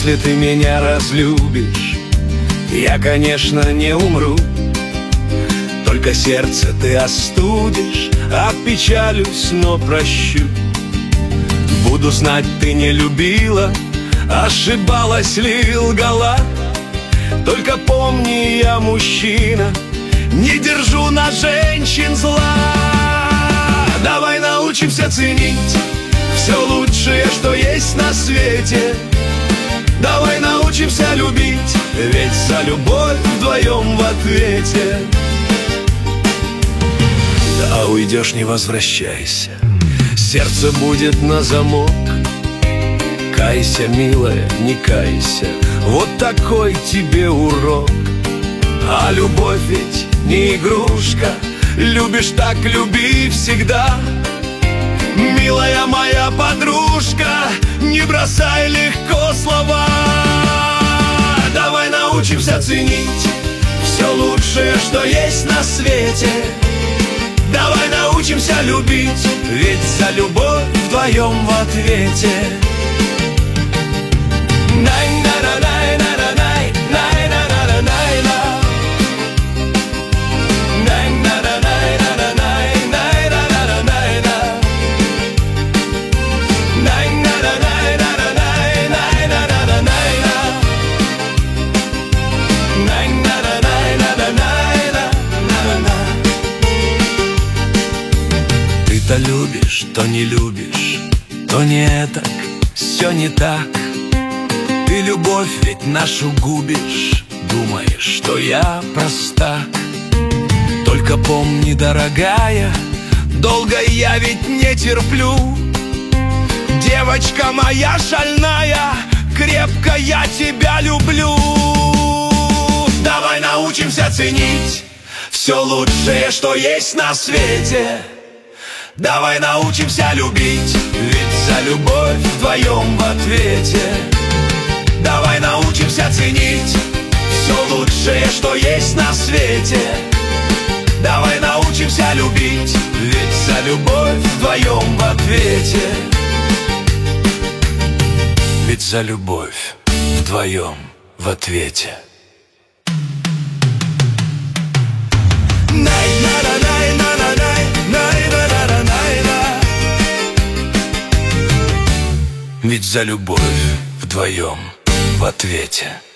Если ты меня разлюбишь, я, конечно, не умру. Только сердце ты остудишь, опечалюсь, но прощу. Буду знать, ты не любила, ошибалась ли, лгала. Только помни, я мужчина, не держу на женщин зла. Давай научимся ценить все лучшее, что есть на свете. Давай научимся любить, ведь за любовь вдвоем в ответе. Да уйдешь, не возвращайся, сердце будет на замок. Кайся, милая, не кайся, вот такой тебе урок. А любовь ведь не игрушка, любишь так, люби всегда. Милая моя подружка, не бросай легко слова. Давай научимся ценить все лучшее, что есть на свете. Давай научимся любить, ведь за любовь вдвоем в ответе. То любишь, то не любишь, то не так, все не так. Ты любовь ведь нашу губишь, думаешь, что я простак. Только помни, дорогая, долго я ведь не терплю. Девочка моя шальная, крепко я тебя люблю. Давай научимся ценить все лучшее, что есть на свете. Давай научимся любить, ведь за любовь вдвоем в ответе. Давай научимся ценить все лучшее, что есть на свете. Давай научимся любить, ведь за любовь вдвоем в ответе. Ведь за любовь вдвоем в ответе. Ведь за любовь вдвоем в ответе.